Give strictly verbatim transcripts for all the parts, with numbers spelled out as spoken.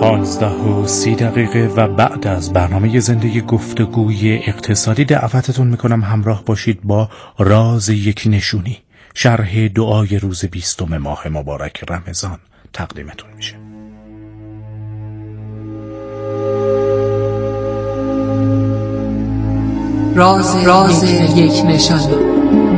پانزده و سی دقیقه و بعد از برنامه زنده گفتگوی اقتصادی دعوتتون میکنم همراه باشید با راز یک نشونی، شرح دعای روز بیستم ماه مبارک رمضان تقدیمتون میشه. راز, راز یک نشانی.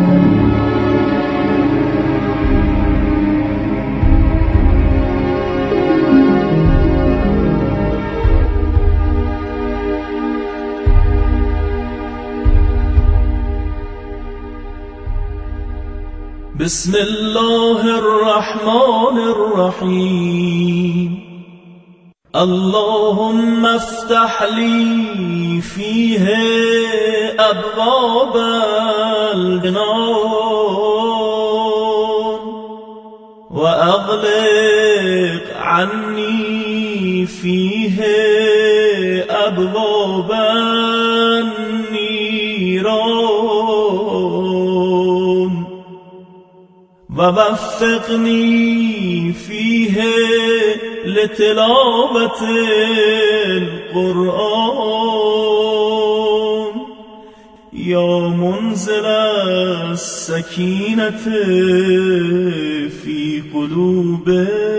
بسم الله الرحمن الرحیم اللهم افتح لي فيه ابواب الجنان واغلق عني فيه ابواب النيران ووفقني فيه لتلاوة القرآن يا منزل السكينة في قلوب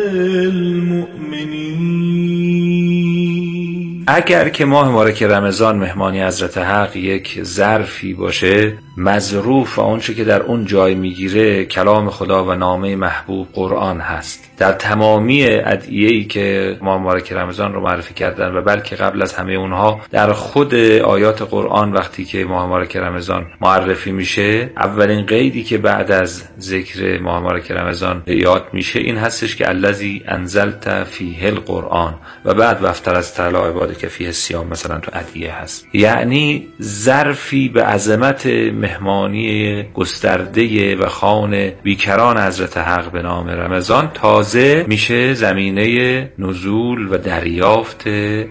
المؤمنين. اگر که ماه مبارک رمضان مهمانی حضرت حق یک ظرفی باشه مظروف و اونچه که در اون جای میگیره کلام خدا و نامه محبوب قرآن هست. در تمامی ادعیه‌ای که ماه مبارک رمضان رو معرفی کردن و بلکه قبل از همه اونها در خود آیات قرآن وقتی که ماه مبارک رمضان معرفی میشه اولین قیدی که بعد از ذکر ماه مبارک رمضان یاد میشه این هستش که الذی انزلت فیه القرآن و بعد وفتر از تعالی عبادک فیه الصیام مثلا تو ادعیه هست. یعنی ظرفی به عظمت مهمانی گسترده و خوان بیکران حضرت حق به نام رمضان تازه میشه زمینه نزول و دریافت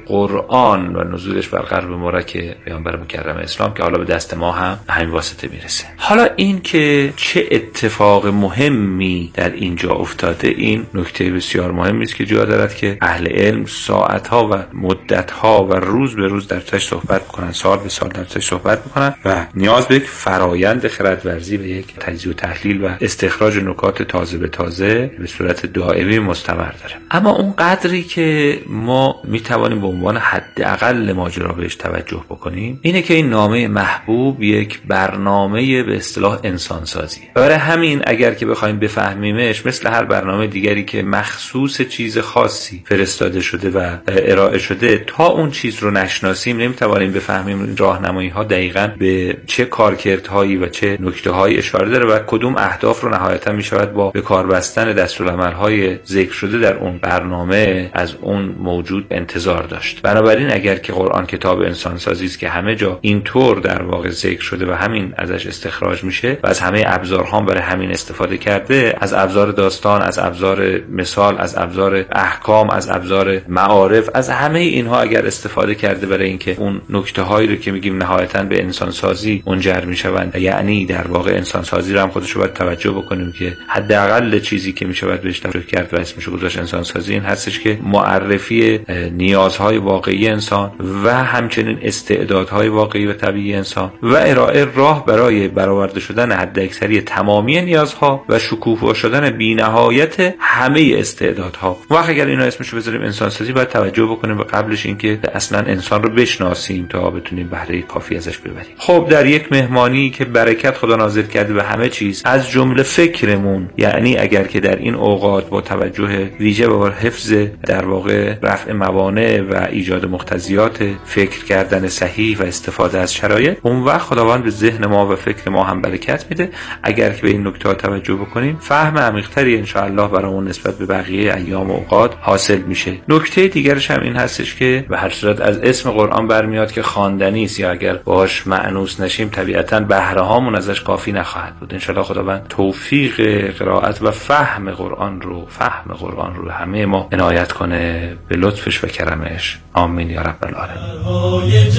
قرآن و نزولش بر قلب مبارک پیامبر مکرم اسلام که حالا به دست ما هم همین واسطه میرسه. حالا این که چه اتفاق مهمی در اینجا افتاده این نکته بسیار مهمی است که جا دارد که اهل علم ساعتها و مدتها و روز به روز در تاش صحبت میکنن، سال به سال در تاش صحبت میکنن و نیاز به یک فرایند خردورزی و یک تجزیه و تحلیل و استخراج نکات تازه به تازه به صورت دائمی مستمر داره. اما اون قدری که ما میتوانیم به عنوان حداقل ماجرا بهش توجه بکنیم اینه که این نامه محبوب یک برنامه به اصطلاح انسان سازیه. برای همین اگر که بخوایم بفهمیمش مثل هر برنامه دیگری که مخصوص چیز خاصی فرستاده شده و ارائه شده تا اون چیز رو نشناسیم نمیتوانیم بفهمیم این راهنمایی ها دقیقاً به چه کارکردهایی و چه نکته‌هایی اشاره داره و کدوم اهداف رو نهایتاً میشود با به کار بستن دستورالعمل‌های ذکر شده در اون برنامه از اون موجود انتظار داشت. بنابراین اگر که قرآن کتاب انسان سازی است که همه جا اینطور در واقع ذکر شده و همین ازش استخراج میشه و از همه ابزارها برای همین استفاده کرده، از ابزار داستان، از ابزار مثال، از ابزار احکام، از ابزار معارف، از همه اینها اگر استفاده کرده برای اینکه اون نکته هایی رو که میگیم نهایتاً به انسان سازی منجر میشوند، یعنی در واقع انسان سازی رو هم خودش رو باید توجه بکنیم که حداقل چیزی که میشه باید بهش توجه کرد و اسمش گذاشت انسان سازی این هستش که معرفی نیازهای واقعی انسان و همچنین استعدادهای واقعی و طبیعی انسان و ارائه راه برای برآورده شدن حداکثری تمامی نیازها و شکوفا شدن بی‌نهایت همه استعدادها. وقتی اگر اینا اسمش رو بذاریم انسان سازی باید توجه بکنیم به قبلش اینکه اصلا انسان رو بشناسیم تا بتونیم بهره کافی ازش ببریم. خب در یک مهمانی که برکت خدا نازل کرده به همه چیز از جمله فکرمون، یعنی اگر که در این اوقات با توجه ویژه به حفظ در واقع رفع موانع و ایجاد مقتضیات فکر کردن صحیح و استفاده از شرایط، اون وقت خداوند به ذهن ما و فکر ما هم برکت میده. اگر که به این نکته توجه بکنیم فهم عمیق‌تری ان شاء الله برامون نسبت به بقیه ایام و اوقات حاصل میشه. نکته دیگرش هم این هستش که به هر صورت از اسم قرآن برمیاد که خواندنی است یا اگر باهاش مأنوس نشیم طبیعتاً بهره هامون ازش کافی نخواهد بود. ان شاء الله خداوند توفیق قرائت و فهم قرآن رو فهم قرآن رو همه ما عنایت کنه به لطفش و کرمش. آمین یا رب العالمین. درهای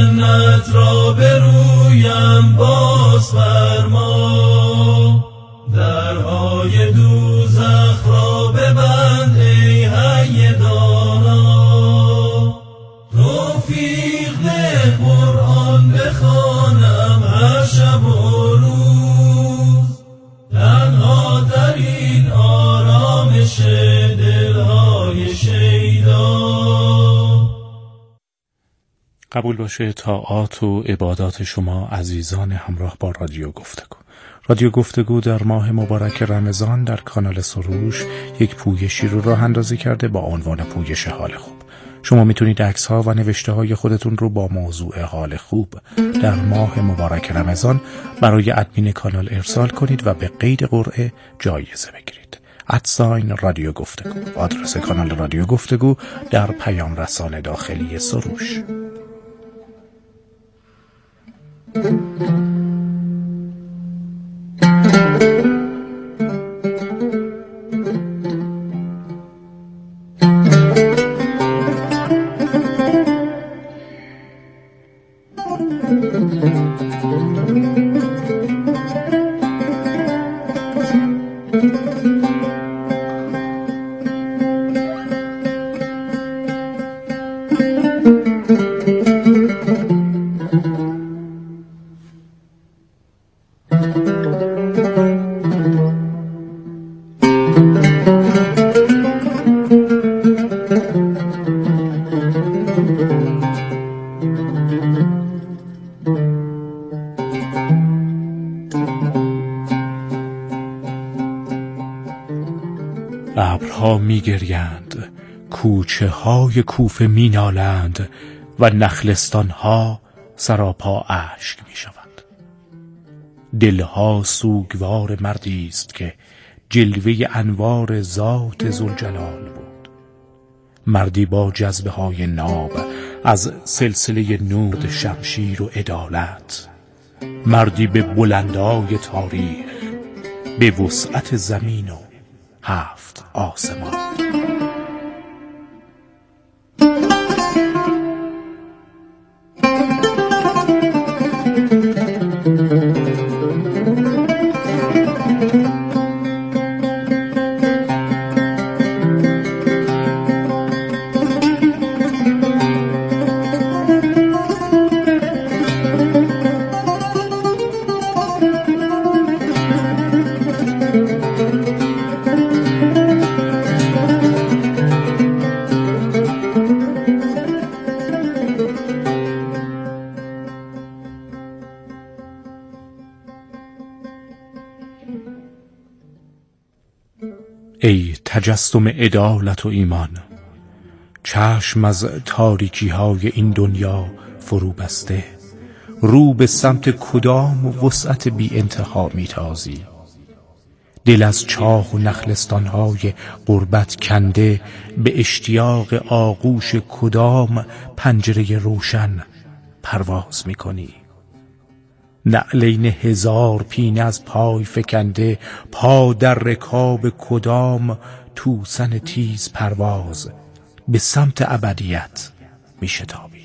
جنت را برویم باز فرما، درهای دوزخ را ببند ای حی دانا. قبول باشه طاعات و عبادات شما عزیزان همراه با رادیو گفتگو. رادیو گفتگو در ماه مبارک رمضان در کانال سروش یک پویشی رو راه اندازی کرده با عنوان پویش حال خوب. شما میتونید عکس ها و نوشته های خودتون رو با موضوع حال خوب در ماه مبارک رمضان برای ادمین کانال ارسال کنید و به قید قرعه جایزه بگیرید. ادساین رادیو گفتگو، آدرس کانال رادیو گفتگو در پیام رسان داخلی سروش. ابرها می گریند، کوچه های کوفه می نالند و نخلستان ها سراپا اشک می شوند. دلها سوگوار مردی است که جلوه انوار ذات ذوالجلال بود. مردی با جذبه های ناب از سلسله نور شمشیر و عدالت. مردی به بلندای تاریخ، به وسعت زمین و هفت آسمان. ای تجسم عدالت و ایمان، چشم از تاریکی های این دنیا فرو بسته، رو به سمت کدام و وسعت بی انتها می تازی. دل از چاه و نخلستان های غربت کنده، به اشتیاق آغوش کدام پنجره روشن پرواز می کنی. نعلین هزار پینه از پای فکنده، پا در رکاب کدام توسن تیز پرواز به سمت ابدیت می شتابی.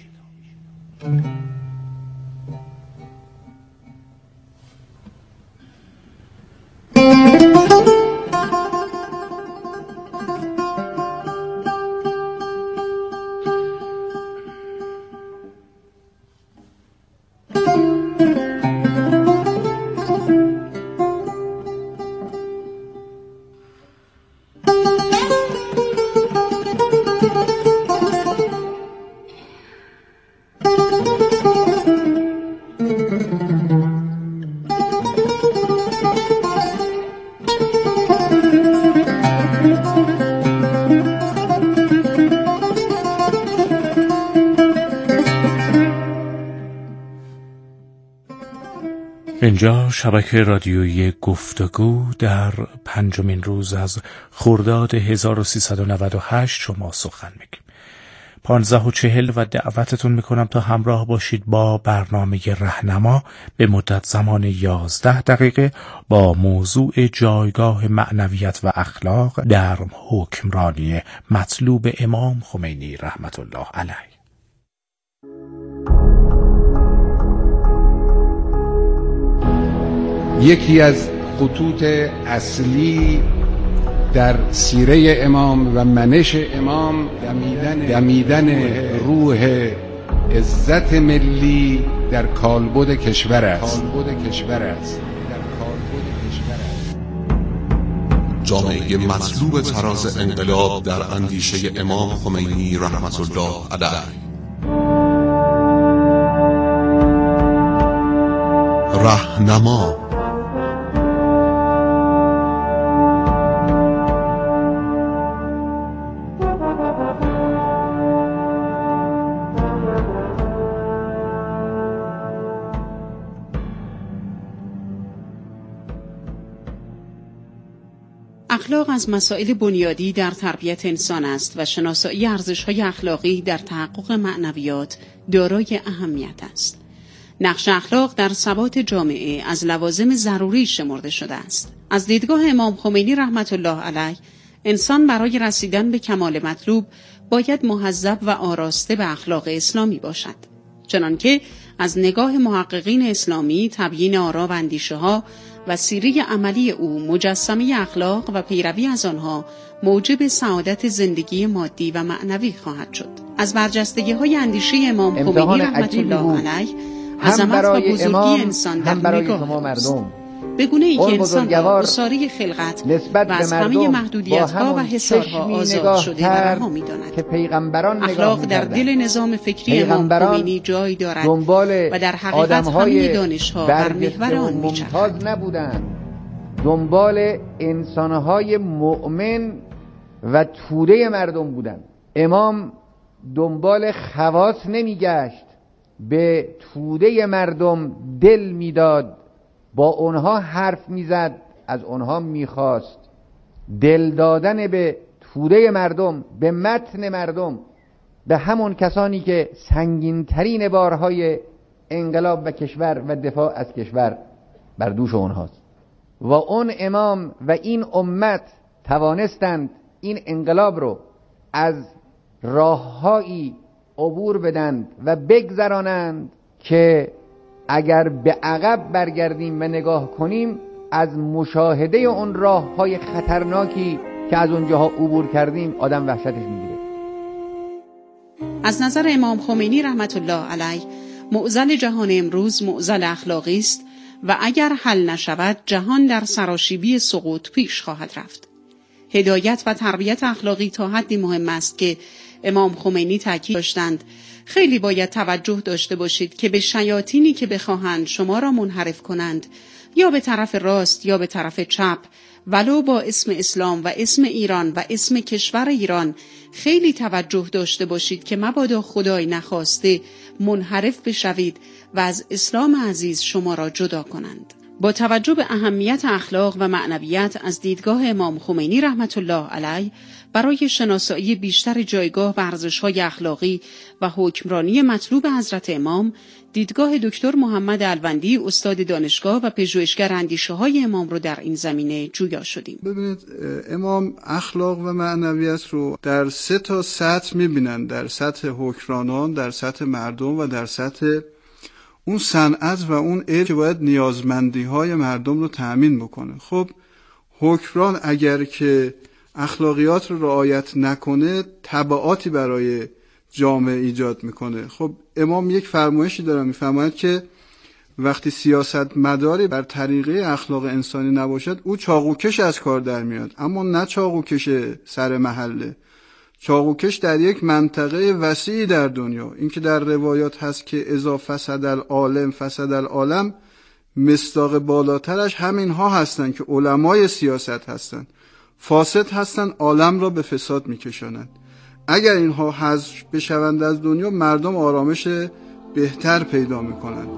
اینجا شبکه رادیویی گفتگو در پنجمین روز از خرداد هزار و سیصد و نود و هشت شما سخن میگیم. پانزده و چهل و دعوتتون میکنم تا همراه باشید با برنامه رهنما به مدت زمان یازده دقیقه با موضوع جایگاه معنویت و اخلاق در حکمرانی مطلوب امام خمینی رحمت الله علیه. یکی از خطوط اصلی در سیره امام و منش امام دمیدن, دمیدن روح عزت ملی در کالبد کشور است. جامعه مطلوب تراز انقلاب در اندیشه امام خمینی رحمت الله علیه. رهنما. اخلاق از مسائل بنیادی در تربیت انسان است و شناسایی ارزش‌های اخلاقی در تحقق معنویات دارای اهمیت است. نقش اخلاق در ثبات جامعه از لوازم ضروری شمرده شده است. از دیدگاه امام خمینی رحمت الله علیه، انسان برای رسیدن به کمال مطلوب باید مهذب و آراسته به اخلاق اسلامی باشد. چنانکه از نگاه محققین اسلامی تبیین آرا و اندیشه‌ها و سیره عملی او مجسمه اخلاق و پیروی از آنها موجب سعادت زندگی مادی و معنوی خواهد شد. از برجستگی‌های اندیشه امام خمینی رحمت الله علیه، عظمت و بزرگی انسان در نگاه مردم، به گونه ای که انسان را گساره خلقت و از همه محدودیت‌ها و حصارها آزاد شده و رها می‌داند. که پیغمبران اخلاق در دل نظام فکری امام خمینی جای دارد و در حقیقت همه دانش‌ها بر محور آن می‌چرخد. نبودند، دنبال انسان‌های مؤمن و توده مردم بودند. امام دنبال خواص نمی‌گشت، به توده مردم دل می‌داد، با اونها حرف میزد، از اونها میخواست. دل دادن به توده مردم، به متن مردم، به همون کسانی که سنگین ترین بارهای انقلاب و کشور و دفاع از کشور بر دوش اونهاست. و اون امام و این امت توانستند این انقلاب رو از راههایی عبور بدند و بگذرانند که اگر به عقب برگردیم و نگاه کنیم، از مشاهده اون راه‌های خطرناکی که از اونجاها عبور کردیم آدم وحشتش میگیره. از نظر امام خمینی رحمت الله علیه، معضل جهان امروز معضل اخلاقی است و اگر حل نشود جهان در سراشیبی سقوط پیش خواهد رفت. هدایت و تربیت اخلاقی تا حدی مهم است که امام خمینی تاکید داشتند خیلی باید توجه داشته باشید که به شیاطینی که بخواهند شما را منحرف کنند، یا به طرف راست یا به طرف چپ، ولو با اسم اسلام و اسم ایران و اسم کشور ایران، خیلی توجه داشته باشید که مبادا خدای نخواسته منحرف بشوید و از اسلام عزیز شما را جدا کنند. با توجه به اهمیت اخلاق و معنویت از دیدگاه امام خمینی رحمت الله علیه، برای شناسایی بیشتر جایگاه و ارزش‌های اخلاقی و حکمرانی مطلوب حضرت امام، دیدگاه دکتر محمد الوندی استاد دانشگاه و پژوهشگر اندیشه‌های امام رو در این زمینه جویا شدیم. ببینید، امام اخلاق و معنویت رو در سه تا سطح می‌بینن: در سطح حکمرانان، در سطح مردم و در سطح اون صنعت و اون علم که باید نیازمندی‌های مردم رو تأمین بکنه. خب حکمران اگر که اخلاقیات رو رعایت نکنه، تبعاتی برای جامعه ایجاد میکنه. خب امام یک فرمایشی داره، میفرماید که وقتی سیاست مداری بر طریقه اخلاق انسانی نباشد، او چاقوکش از کار در میاد. اما نه چاقوکش سر محله، چاقوکش در یک منطقه وسیعی در دنیا. این که در روایات هست که اذا فسد العالم فسد العالم، مصداق بالاترش همین ها هستن که علمای سیاست هستن، فاسد هستن، عالم را به فساد میکشانند. اگر اینها حذف بشوند از دنیا، مردم آرامش بهتر پیدا میکنند.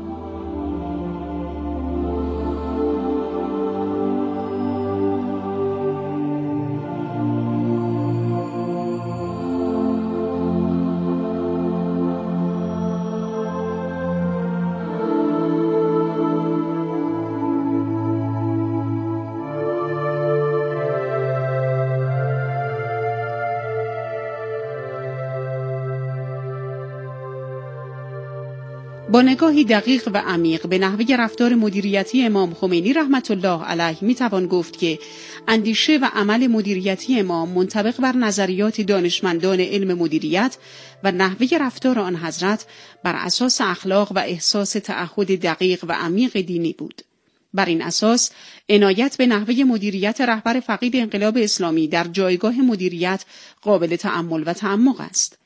با نگاهی دقیق و عمیق به نحوه رفتار مدیریتی امام خمینی رحمت الله علیه میتوان گفت که اندیشه و عمل مدیریتی امام منطبق بر نظریات دانشمندان علم مدیریت و نحوه رفتار آن حضرت بر اساس اخلاق و احساس تعهد دقیق و عمیق دینی بود. بر این اساس عنایت به نحوه مدیریت رهبر فقید انقلاب اسلامی در جایگاه مدیریت قابل تأمل و تعمق است.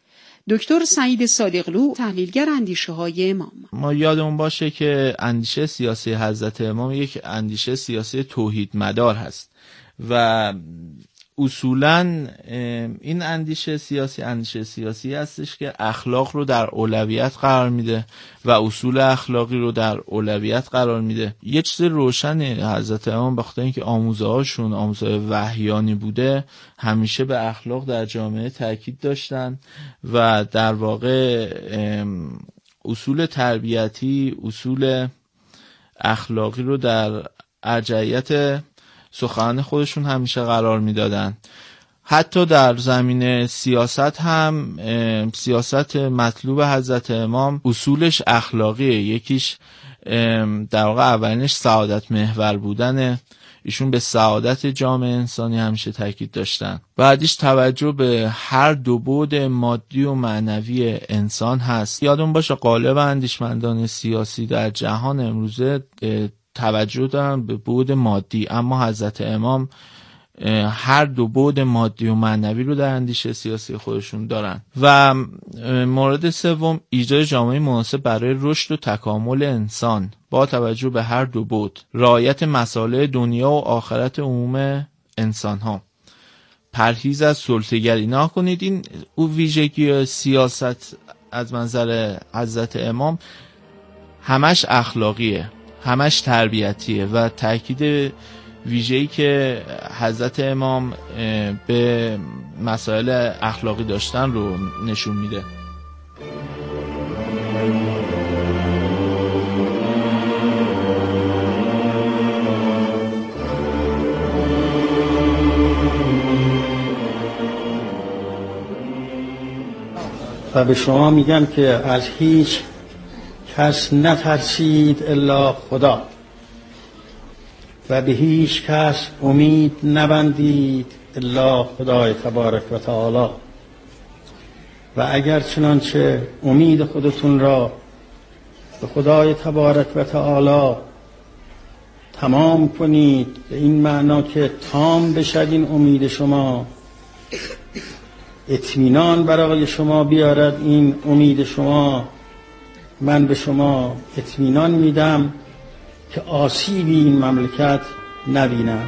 دکتر سعید صادقلو، تحلیلگر اندیشه های امام: ما یادمون باشه که اندیشه سیاسی حضرت امام یک اندیشه سیاسی توحید مدار هست و اصولاً این اندیشه سیاسی اندیشه سیاسی هستش که اخلاق رو در اولویت قرار میده و اصول اخلاقی رو در اولویت قرار میده. یه چیز روشن حضرت امام به خاطر اینکه آموزه هاشون آموزه وحیانی بوده، همیشه به اخلاق در جامعه تاکید داشتن و در واقع اصول تربیتی، اصول اخلاقی رو در ارجحیت سخنان خودشون همیشه قرار میدادن. حتی در زمینه سیاست هم سیاست مطلوب حضرت امام اصولش اخلاقیه. یکیش در واقع اولینش سعادت محور بودنه. ایشون به سعادت جامعه انسانی همیشه تاکید داشتن. بعدش توجه به هر دو بعد مادی و معنوی انسان هست. یادون باشه غالب اندیشمندان سیاسی در جهان امروزه توجه دارن به بعد مادی، اما حضرت امام هر دو بعد مادی و معنوی رو در اندیشه سیاسی خودشون دارن. و مورد سوم، ایجاد جامعه مناسب برای رشد و تکامل انسان با توجه به هر دو بعد، رعایت مصالح دنیا و آخرت عموم انسان ها، پرهیز از سلطه‌گری. نکنید این او ویژگی سیاست از منظر حضرت امام همش اخلاقیه، همش تربیتیه و تاکید ویژه‌ای که حضرت امام به مسائل اخلاقی داشتن رو نشون میده. و به شما میگم که از هیچ کس نترسید الا خدا و به هیچ کس امید نبندید الا خدای تبارک و تعالی. و اگر چنانچه امید خودتون را به خدای تبارک و تعالی تمام کنید، به این معنا که تام بشد این امید شما، اطمینان برای شما بیارد این امید شما، من به شما اطمینان میدم که آسیبی این مملکت نبیند.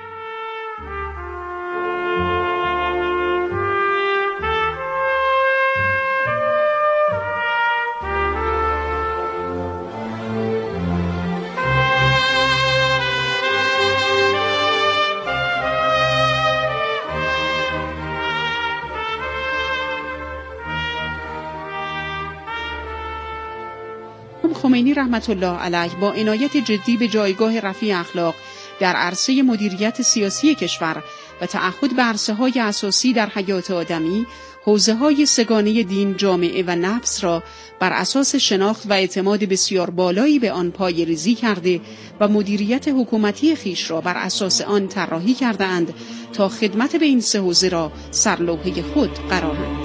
خمینی رحمت الله علیه با عنایت جدی به جایگاه رفیع اخلاق در عرصه مدیریت سیاسی کشور و تعهد به عرصه‌های اساسی در حیات آدمی، حوزه‌های سگانه دین، جامعه و نفس را بر اساس شناخت و اعتماد بسیار بالایی به آن پایه‌ریزی کرده و مدیریت حکومتی خیش را بر اساس آن طراحی کرده‌اند تا خدمت به این سه حوزه را سرلوحه خود قرارند.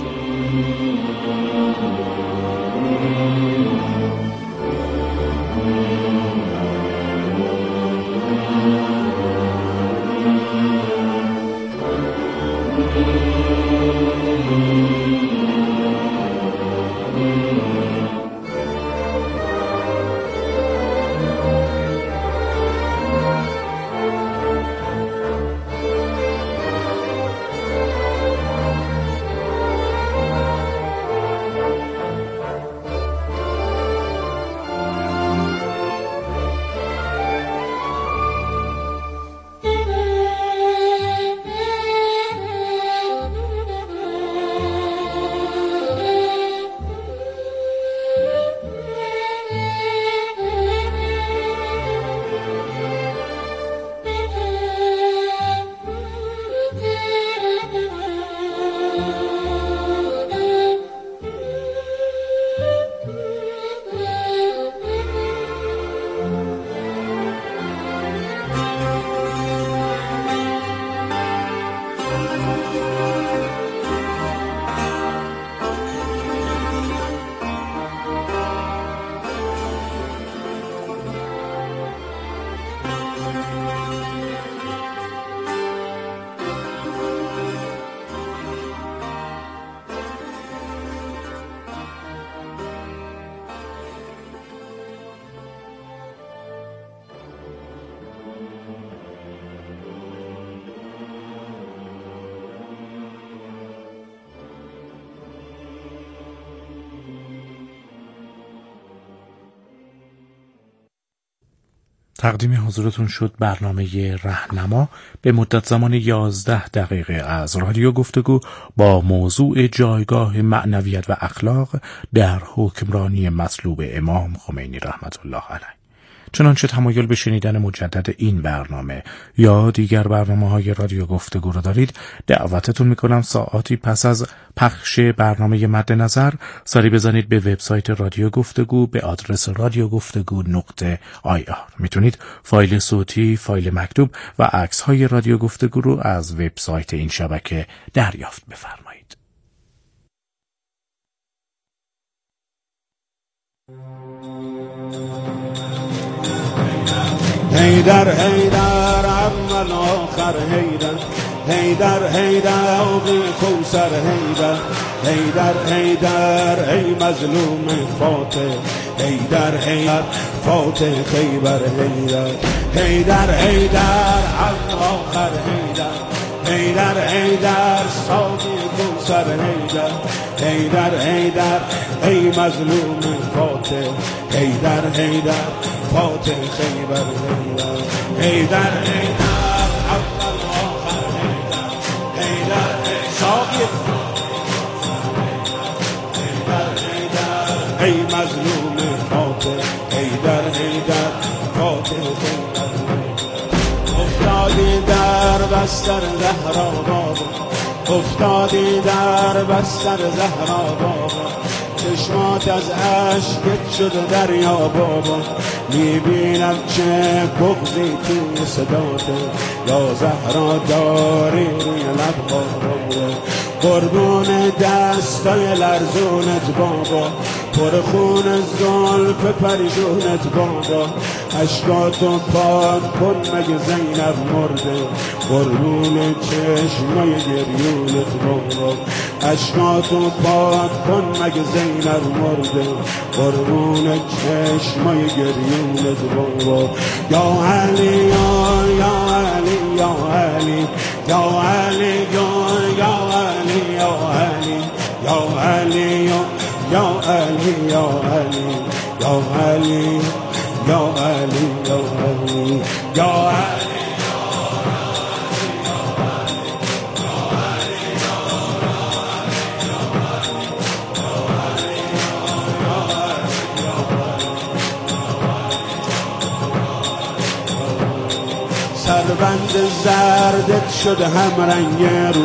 تقدیم حضورتون شد برنامه رهنما به مدت زمان یازده دقیقه از رادیو گفتگو با موضوع جایگاه معنویت و اخلاق در حکمرانی مطلوب امام خمینی رحمت الله علیه. چنانچه تمایل به شنیدن مجدد این برنامه یا دیگر برنامه‌های رادیو گفتگو رو دارید، دعوتتون میکنم ساعاتی پس از پخش برنامه مد نظر سری بزنید به وبسایت رادیو گفتگو به آدرس رادیو گفتگو نقطه آی آر. میتونید فایل صوتی، فایل مکتوب و عکس‌های رادیو گفتگو رو از وبسایت این شبکه دریافت بفرمایید. هیدر هیدر اول آخر هیدر هیدر هیدر آقی کوثر هیدر هیدر هیدر ای مظلوم فاتح هیدر هیدر فاتح خیبر هیدر هیدر هیدر اول آخر هیدر هیدر هیدر ساقی کوثر هیدر هیدر هیدر ای مظلوم فاتح هیدر هیدر فاتح خیبر هیدر هیدر هیدر اول آخر هیدر هیدر ساقی هیدر هیدر ای مظلوم فاتح هیدر هیدر فاتح خیبر افتادی در بستر زهرا بابا افتادی در بستر زهرا بابا چشمات از عشقت شده دریا بابا میبینم چه بغضی توی صداته یا زهرا داری روی لب بابا قربون دستای لرزونت بابا پر خون زلف پریشونت بابا اشکاتو پاک کن مگه زینب مرده قربون چشمای گریونت بابا اشکاتو پاک کن مگه زینب مرده قربون چشمای گریونت بابا یا علی یا یا علی یا علی یا علی یا یا علی یا علی یا علی یا علی یا علی یا علی یا علی یا علی یا علی سربند زردت شده هم رنگ رو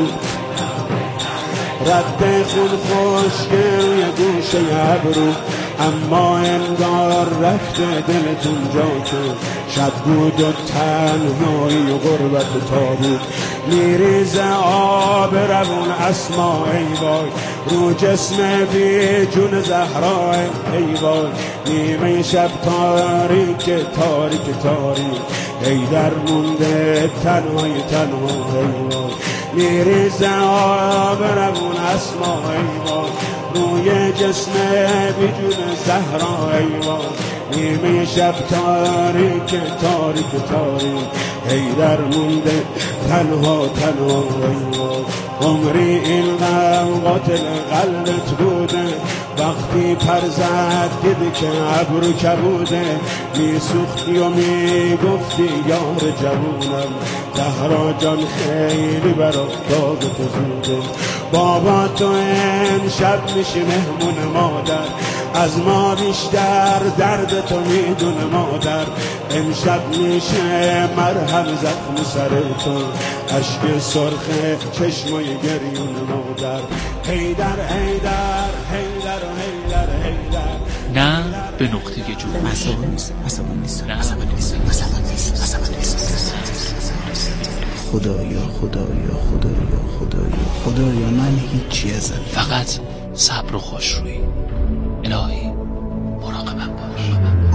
رد خون خوشگه روی گوشه ابرو اما انگار رفته دلتون جا که شب بود و تنهایی و غربت و تابود میریز آب روون اسما ای وای رو جسم بی جون زهرا ای وای نیمه شب تاریک تاریک تاریک ای در مونده تنهای تنها ای وای میریز آب روون اسما ای وای روی جسم بی جون زهرا ای وای نیمه شب تاریک تاریک تاریک ای در مونده تنها تنها ای وای عمری این غم قاتل قلبت بوده وقتی پر زد دیدی که ابرو کبوده میسوختی و میگفتی یار جوونم زهرا جان خیلی برات داغ تو زوده بابا تو امشب میشی مهمون مادر از ما بیشتر درد تو میدونه مادر امشب میشه مرهم زخم سر تو اشک سرخ چشمای گریون مادر هیدر هیدر هیدر هیدر هیدر نه به نقطه جور عصبانی نیست عصبانی نیست عصبانی نیست عصبانی نیست عصبانی نیست خدایا خدایا خدایا خدایا خدایا من هیچی ازت فقط صبر و خوشرویی الهی مراقبم باش.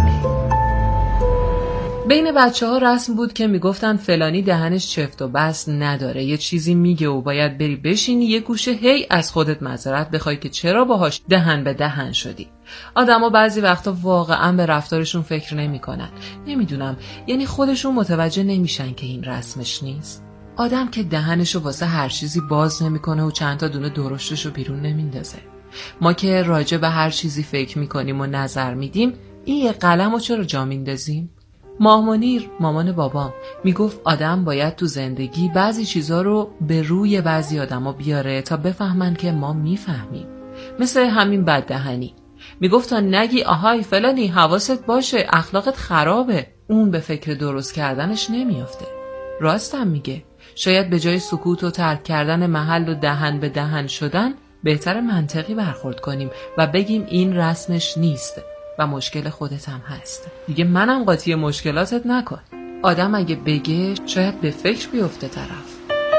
بین بچه ها رسم بود که میگفتن فلانی دهنش چفت و بست نداره، یه چیزی میگه و باید بری بشینی یه گوشه هی از خودت معذرت بخوای که چرا باهاش دهن به دهن شدی. آدما بعضی وقتا واقعا به رفتارشون فکر نمیکنن. نمیدونم، یعنی خودشون متوجه نمیشن که این رسمش نیست. آدم که دهنشو واسه هر چیزی باز نمیکنه و چند تا دونه درشتشو بیرون نمیندازه. ما که راجع به هر چیزی فکر میکنیم و نظر میدیم، این یه قلمو چرا جا میندازیم؟ ماه منیر، مامان بابام، میگفت آدم باید تو زندگی بعضی چیزا رو به روی بعضی آدما بیاره تا بفهمن که ما میفهمیم. مثل همین بددهنی. میگفت تا نگی آهای فلانی حواست باشه اخلاقت خرابه، اون به فکر درست کردنش نمیافته. راستم میگه. شاید به جای سکوت و ترک کردن محل و دهن به دهن شدن بهتر منطقی برخورد کنیم و بگیم این رسمش نیست و مشکل خودت هم هست. دیگه منم قاطی مشکلاتت نکن. آدم اگه بگه شاید به فکر بیفته طرف.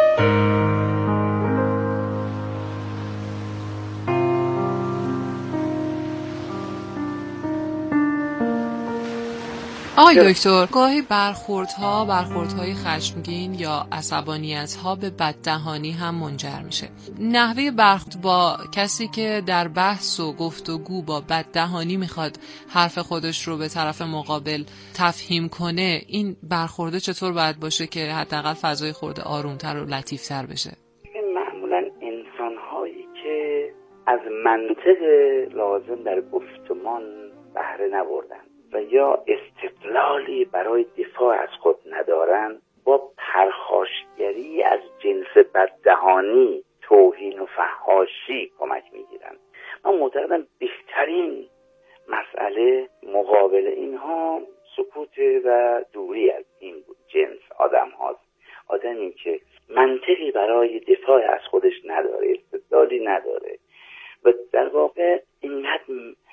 آقای دکتر، گاهی برخوردها برخوردهای خشمگین یا عصبانیت‌ها به بددهانی هم منجر میشه. نحوه برخورد با کسی که در بحث و گفتگو با بددهانی میخواد حرف خودش رو به طرف مقابل تفهیم کنه، این برخورده چطور باید باشه که حداقل فضای خورده آرومتر و لطیفتر بشه؟ معمولا انسان‌هایی که از منطق لازم در گفتمان بهره نبردن و یا استقلالی برای دفاع از خود ندارن، با پرخاشگری از جنس بددهانی، توهین و فحاشی کمک میگیرن. من معتقدم بهترین مسئله مقابل اینها سکوت و دوری از این جنس آدم هاست. آدمی که منطقی برای دفاع از خودش نداره، استدلالی نداره و در واقع اینقدر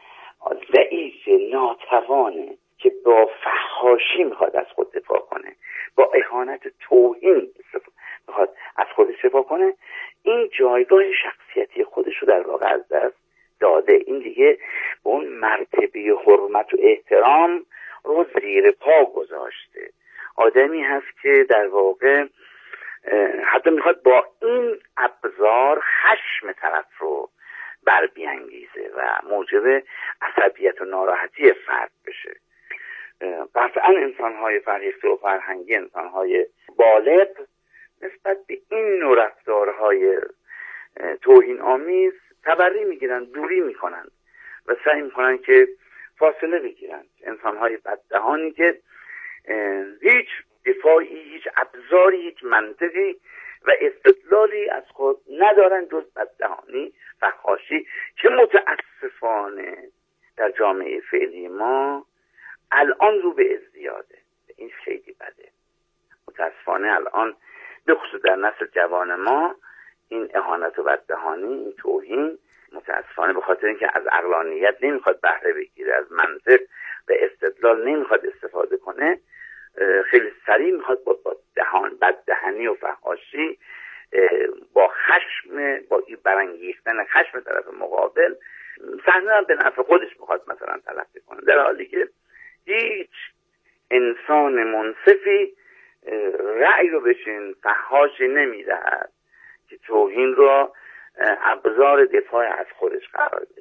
ضعیف، ناتوانه که با فحاشی میخواد از خود دفاع کنه، با اهانت، توهین میخواد از خودش دفاع کنه، این جایگاه شخصیتی خودش رو در واقع از دست داده. این دیگه به اون مرتبه حرمت و احترام رو زیر پا گذاشته. آدمی هست که در واقع حتی میخواد با این ابزار خشم طرف رو بر بیانگیزه و موجب عصبیت و ناراحتی فرد بشه. قطعا انسان‌های فرهیخته و فرهنگی، انسان‌های بالغ، نسبت به این نوع رفتارهای توهین آمیز تبری میگیرن، دوری میکنن و سعی میکنن که فاصله بگیرن. انسان‌های بددهانی که هیچ دفاعی، هیچ ابزاری، هیچ منطقی و استدلالی از خود ندارن جز بددهانی، فحاشی، که متاسفانه در جامعه فعلی ما الان رو به ازدیاده. این خیلی بده. متاسفانه الان به خصوص در نسل جوان ما این اهانت و بددهانی، این توهین، متاسفانه به خاطر اینکه از عقلانیت نمیخواد بهره بگیره، از منطق و استدلال نمیخواد استفاده کنه، خیلی سریع میخواد با دهان بددهنی و فحاشی، با خشم، با برانگیختن خشم طرف مقابل صحنه به نفع خودش میخواد مثلا تلقی کنه، در حالی که هیچ انسان منصفی رأی رو بشین فحاشی نمیدهد که توهین رو ابزار دفاع از خودش قرار بده.